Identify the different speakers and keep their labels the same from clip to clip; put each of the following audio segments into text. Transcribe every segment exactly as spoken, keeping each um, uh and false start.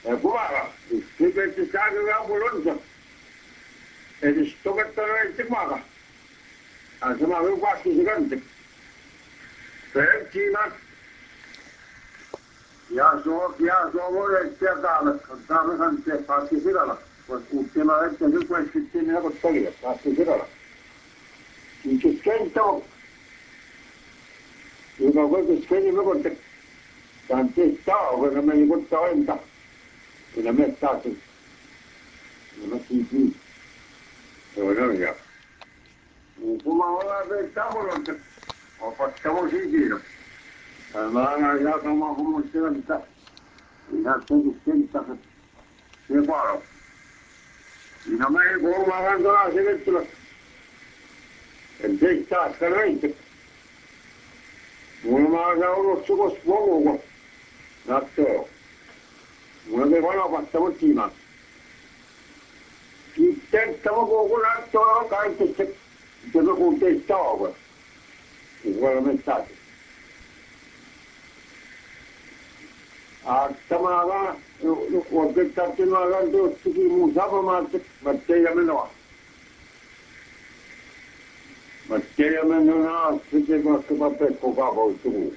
Speaker 1: E kuvaga, sitten saadaan ambulonsa. Eli stokattaa ei kuvaga. Asema on vasti se kante. Pertsiina. Ja so, ja so voi tietää, että tämä kante vasti sirala. Kun uutena että nyt voi sitten ne ovat paljon vasti sirala. Niin kento. Joka voi skeni me kontek. Kante taa, kun me ei voi tointa. Kyllä me taasi. Kyllä me kiitos. Joo, no ja. Kun mä olen vetämään, on pattava siinä. Mä aina jatkamaan, kun mun sieltä. Ihan senkin kenttässä. Se paro. Siinä mä ei kolmaa kantaa selittelyä. En tee taas reitä. Mulla mä oon ollut sukos polua. Nattoo. Mulla ei vanapattava siinä. Sitten tämä koko nattoo on kaikki se. Se me kun teistä tauva. Se voi olla metsätä. Tämä vaan, kun pitääkin vaan tuostakin mun sapamaan, että mä teidän menoa. Mä teidän menoa, sitten koska mä pekko kaapoi tuu.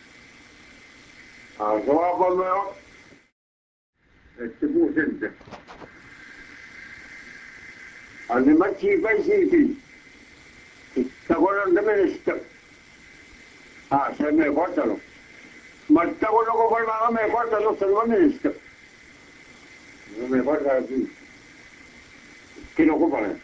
Speaker 1: Se vaan vaan on, että puu sente. Anne mä siipäin siitiin. Sitten voidaan tämmöistä. Ah, se me kohtalo. Mutta kun onko varmaan me kohtalo, se on niistä. Me kohtalo siinä. Kino kupanen.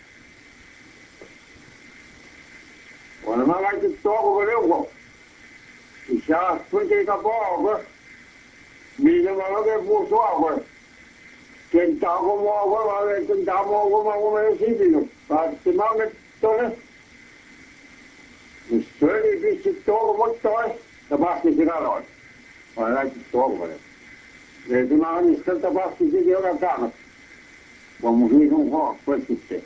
Speaker 1: Olen mä laitettu tuohon leuko. Isä, kuitenkaan pooko. Minä mä oikein puu suokoon. Kentää kun mua on, kentää mua kun mä olen sipinut. Päätti mä olen tuonne. Se oli vissi tuohon toi. Ja vasti sinä aloin. Mä olen laitettu tuohon. Ja kun mä anniskelta vasti sitten joka taannut. Vaan mun siinä on kohdassa kuitenkin.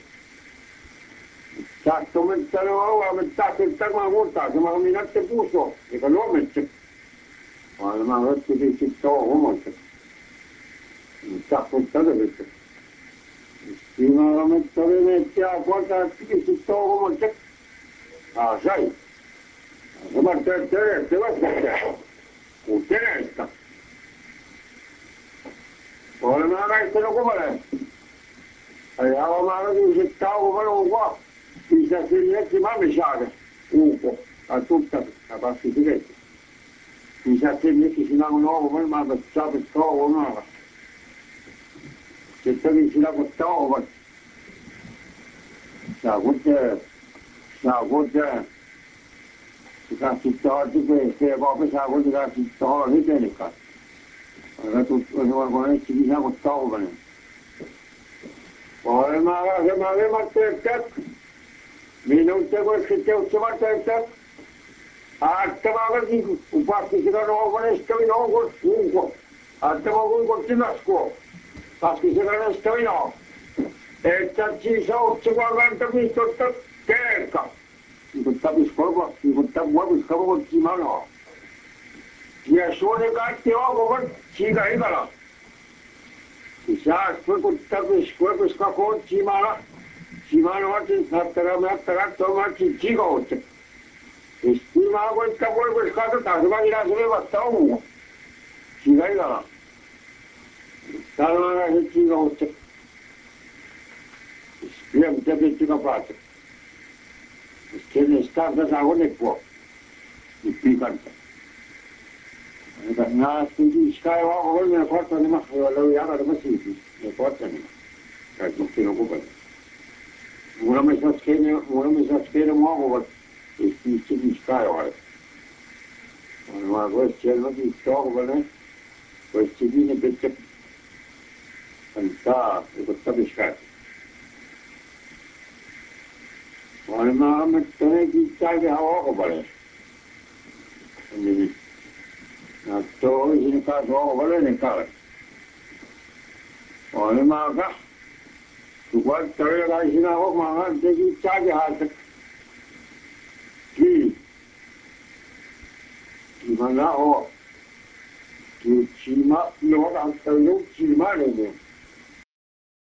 Speaker 1: Saattu mentänyt olla, mutta tahtin takaa muuttaa. Se mä olen minätte puusua, eikä luometsi. Vaan mä otti vissi tuohon omoista. Tahtin todellista. Siinä on mentänyt meitä kohtaa vissi tuohon omoista. Ah, sai. Se mä tein teille, se vastaan. Kun teneistä. Olen mä väistänyt kuvaleen. Ja olen mä sitten tauko minun kohta. Isä sinne etti mammisaade. Uuko. Tai tuttavi. Ja passi sivetti. Isä sinne etti sinä kun ollut minä, että saapit kauan maalla. Sitten oli sinä kun tauvat. Sä kun teet. Sä kun teet. Sitä sitten on typeistä, vaan pesää kun sitä sitten on hitelikaan. Ja kun etsikin isä kun tauvanen. Olen mä asemään lematteettä. Minun tekoiksi teutsevat teettä. Aattavaa väkin, kun pasti sitä noukonesta minä onko unko. Aattavaa unko tilaskoo. Paski sitä näistä minä. Että siis outsevaa kantamista otta kerka. Kun tapis kolmaksi, kun tapis voimis kaupunki manoa. Ja suonen kaikki onko siitä hyvällä. Saas kun tapis voimis kaupunki manoa. Simano otin sattara mättara tomatsi chikoutta. Sitten mä voin että voimis katsotaan, se välillä se vasta on. Siitä hyvällä. Täällä on näin chikoutta. Sitten tapis chikopaatsa. Kenen starta saa onneppua. Nyt pikanta. Nää sitten skai vaan kolmeen korttani mä löi jakata mä siipi. Ne korttani mä. Tai sitten on kupella. Mulla me saas kene, mulla me saas kene maakuvat. Ei sitten skai vaan. Mä vois siellä mä tohvane. Vois sitten ne pitkä. Antaa, joka tapis skai. Olen mä ammettanekin kaiken ulkopuolelle. Niin, no tuo oli siinä kanssa ulkopuolinen kalle. Olen mä ka. Tu kuitenkin jotain siinä omaan teki kaiken haasta. Kii. Kii mä nää oo. Kii chima, luokan tău chima. Guarda.